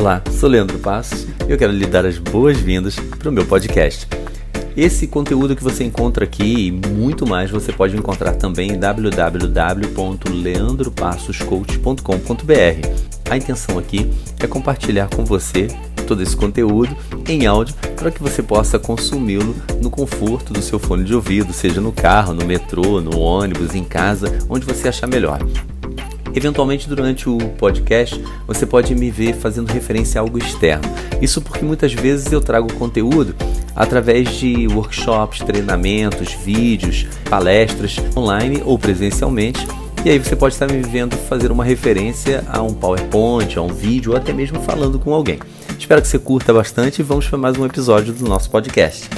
Olá, sou Leandro Passos e eu quero lhe dar as boas-vindas para o meu podcast. Esse conteúdo que você encontra aqui e muito mais você pode encontrar também em www.leandropassoscoach.com.br. A intenção aqui é compartilhar com você todo esse conteúdo em áudio para que você possa consumi-lo no conforto do seu fone de ouvido, seja no carro, no metrô, no ônibus, em casa, onde você achar melhor. Eventualmente, durante o podcast, você pode me ver fazendo referência a algo externo. Isso porque muitas vezes eu trago conteúdo através de workshops, treinamentos, vídeos, palestras online ou presencialmente. E aí você pode estar me vendo fazer uma referência a um PowerPoint, a um vídeo ou até mesmo falando com alguém. Espero que você curta bastante e vamos para mais um episódio do nosso podcast.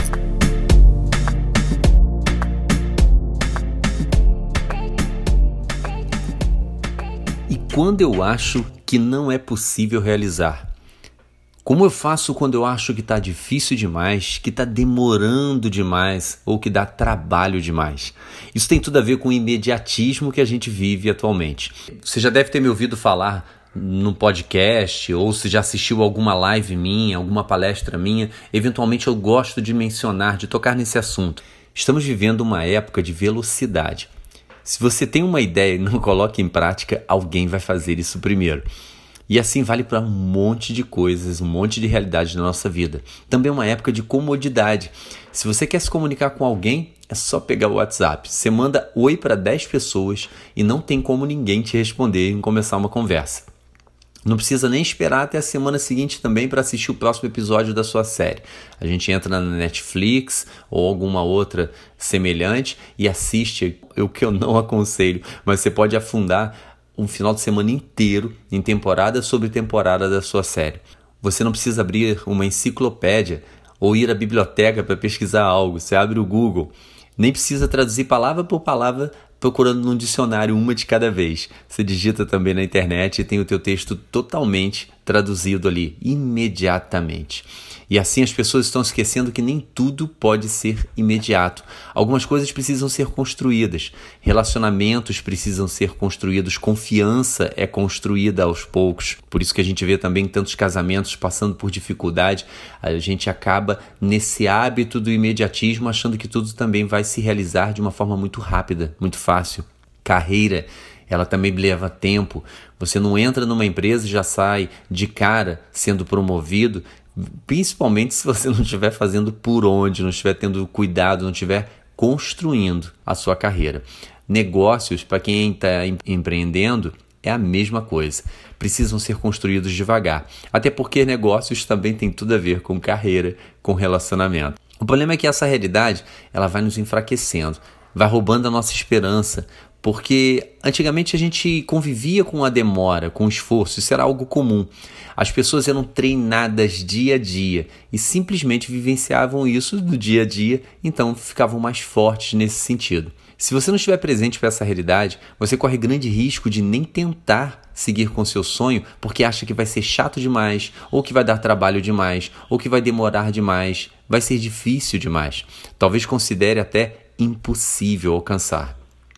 Quando eu acho que não é possível realizar? Como eu faço quando eu acho que está difícil demais, que está demorando demais ou que dá trabalho demais? Isso tem tudo a ver com o imediatismo que a gente vive atualmente. Você já deve ter me ouvido falar no podcast ou se já assistiu alguma live minha, alguma palestra minha. Eventualmente eu gosto de mencionar, de tocar nesse assunto. Estamos vivendo uma época de velocidade. Se você tem uma ideia e não coloca em prática, alguém vai fazer isso primeiro. E assim vale para um monte de coisas, um monte de realidades na nossa vida. Também é uma época de comodidade. Se você quer se comunicar com alguém, é só pegar o WhatsApp. Você manda oi para 10 pessoas e não tem como ninguém te responder e começar uma conversa. Não precisa nem esperar até a semana seguinte também para assistir o próximo episódio da sua série. A gente entra na Netflix ou alguma outra semelhante e assiste o que eu não aconselho, mas você pode afundar um final de semana inteiro em temporada sobre temporada da sua série. Você não precisa abrir uma enciclopédia ou ir à biblioteca para pesquisar algo. Você abre o Google. Nem precisa traduzir palavra por palavra procurando num dicionário uma de cada vez. Você digita também na internet e tem o teu texto totalmente traduzido ali, imediatamente. E assim as pessoas estão esquecendo que nem tudo pode ser imediato. Algumas coisas precisam ser construídas, relacionamentos precisam ser construídos, confiança é construída aos poucos. Por isso que a gente vê também tantos casamentos passando por dificuldade. A gente acaba nesse hábito do imediatismo, achando que tudo também vai se realizar de uma forma muito rápida, muito fácil. Carreira, ela também leva tempo. Você não entra numa empresa e já sai de cara sendo promovido, principalmente se você não estiver fazendo por onde, não estiver tendo cuidado, não estiver construindo a sua carreira. Negócios, para quem está empreendendo, é a mesma coisa. Precisam ser construídos devagar. Até porque negócios também tem tudo a ver com carreira, com relacionamento. O problema é que essa realidade ela vai nos enfraquecendo, vai roubando a nossa esperança, porque antigamente a gente convivia com a demora, com o esforço, isso era algo comum. As pessoas eram treinadas dia a dia e simplesmente vivenciavam isso do dia a dia, então ficavam mais fortes nesse sentido. Se você não estiver presente para essa realidade, você corre grande risco de nem tentar seguir com seu sonho porque acha que vai ser chato demais, ou que vai dar trabalho demais, ou que vai demorar demais, vai ser difícil demais. Talvez considere até impossível alcançar.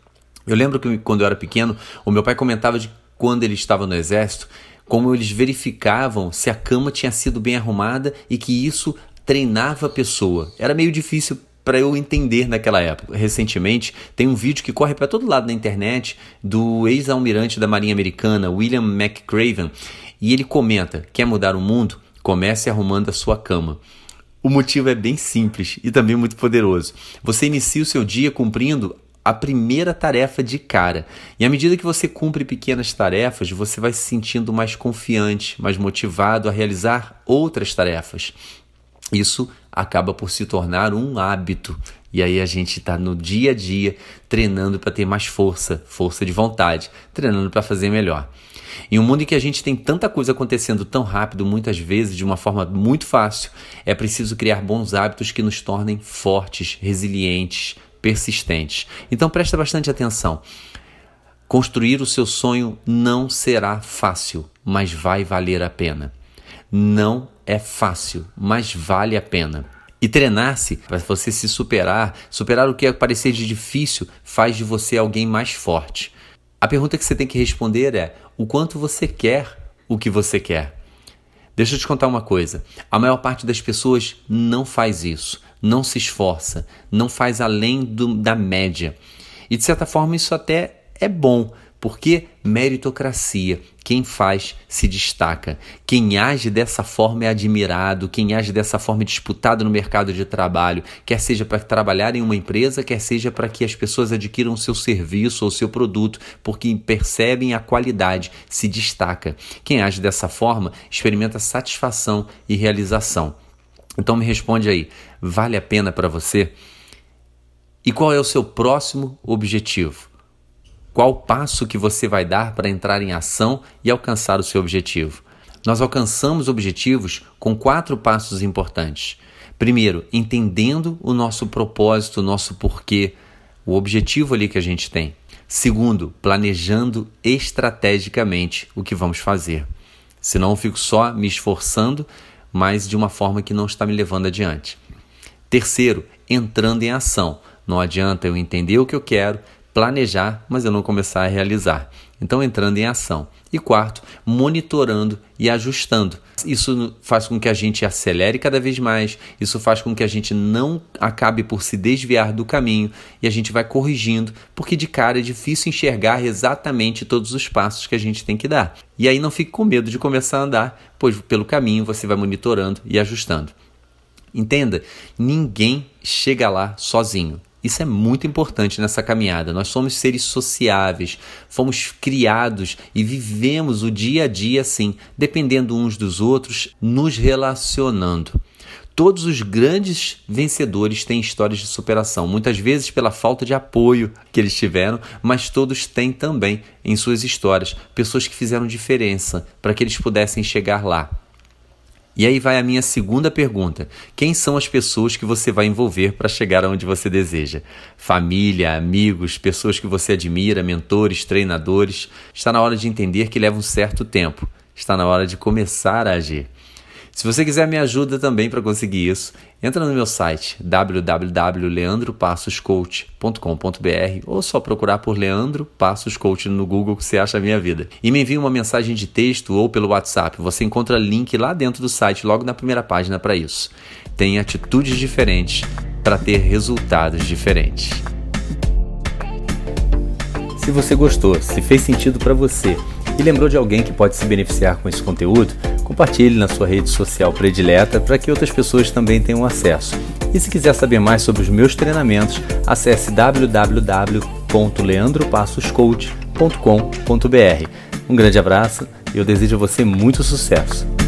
Eu lembro que quando eu era pequeno, o meu pai comentava de quando ele estava no exército, como eles verificavam se a cama tinha sido bem arrumada e que isso treinava a pessoa. Era meio difícil para eu entender naquela época. Recentemente, tem um vídeo que corre para todo lado na internet do ex-almirante da Marinha Americana, William McRaven, e ele comenta: quer mudar o mundo? Comece arrumando a sua cama. O motivo é bem simples e também muito poderoso. Você inicia o seu dia cumprindo a primeira tarefa de cara. E à medida que você cumpre pequenas tarefas, você vai se sentindo mais confiante, mais motivado a realizar outras tarefas. Isso acaba por se tornar um hábito. E aí a gente está no dia a dia treinando para ter mais força de vontade, treinando para fazer melhor. Em um mundo em que a gente tem tanta coisa acontecendo tão rápido, muitas vezes de uma forma muito fácil, é preciso criar bons hábitos que nos tornem fortes, resilientes, persistentes. Então presta bastante atenção. Construir o seu sonho não será fácil, mas vai valer a pena. Não é fácil, mas vale a pena. E treinar-se para você se superar o que parecer de difícil, faz de você alguém mais forte. A pergunta que você tem que responder é: o quanto você quer o que você quer? Deixa eu te contar uma coisa. A maior parte das pessoas não faz isso, não se esforça, não faz além da média. E de certa forma isso até é bom, porque meritocracia, quem faz se destaca. Quem age dessa forma é admirado, quem age dessa forma é disputado no mercado de trabalho, quer seja para trabalhar em uma empresa, quer seja para que as pessoas adquiram seu serviço ou seu produto, porque percebem a qualidade, se destaca. Quem age dessa forma experimenta satisfação e realização. Então me responde aí, vale a pena para você? E qual é o seu próximo objetivo? Qual passo que você vai dar para entrar em ação e alcançar o seu objetivo? Nós alcançamos objetivos com 4 passos importantes. Primeiro, entendendo o nosso propósito, o nosso porquê, o objetivo ali que a gente tem. Segundo, planejando estrategicamente o que vamos fazer. Senão eu fico só me esforçando, mas de uma forma que não está me levando adiante. Terceiro, entrando em ação. Não adianta eu entender o que eu quero, planejar, mas eu não começar a realizar. Então, entrando em ação. E quarto, monitorando e ajustando. Isso faz com que a gente acelere cada vez mais, isso faz com que a gente não acabe por se desviar do caminho e a gente vai corrigindo, porque de cara é difícil enxergar exatamente todos os passos que a gente tem que dar. E aí não fique com medo de começar a andar, pois pelo caminho você vai monitorando e ajustando. Entenda, ninguém chega lá sozinho. Isso é muito importante nessa caminhada. Nós somos seres sociáveis, fomos criados e vivemos o dia a dia assim, dependendo uns dos outros, nos relacionando. Todos os grandes vencedores têm histórias de superação, muitas vezes pela falta de apoio que eles tiveram, mas todos têm também em suas histórias pessoas que fizeram diferença para que eles pudessem chegar lá. E aí vai a minha segunda pergunta. Quem são as pessoas que você vai envolver para chegar aonde você deseja? Família, amigos, pessoas que você admira, mentores, treinadores. Está na hora de entender que leva um certo tempo. Está na hora de começar a agir. Se você quiser me ajuda também para conseguir isso, entra no meu site www.leandropassoscoach.com.br ou só procurar por Leandro Passos Coach no Google que você acha a minha vida. E me envie uma mensagem de texto ou pelo WhatsApp. Você encontra link lá dentro do site, logo na primeira página para isso. Tem atitudes diferentes para ter resultados diferentes. Se você gostou, se fez sentido para você e lembrou de alguém que pode se beneficiar com esse conteúdo, compartilhe na sua rede social predileta para que outras pessoas também tenham acesso. E se quiser saber mais sobre os meus treinamentos, acesse www.leandropassoscoach.com.br. Um grande abraço e eu desejo a você muito sucesso.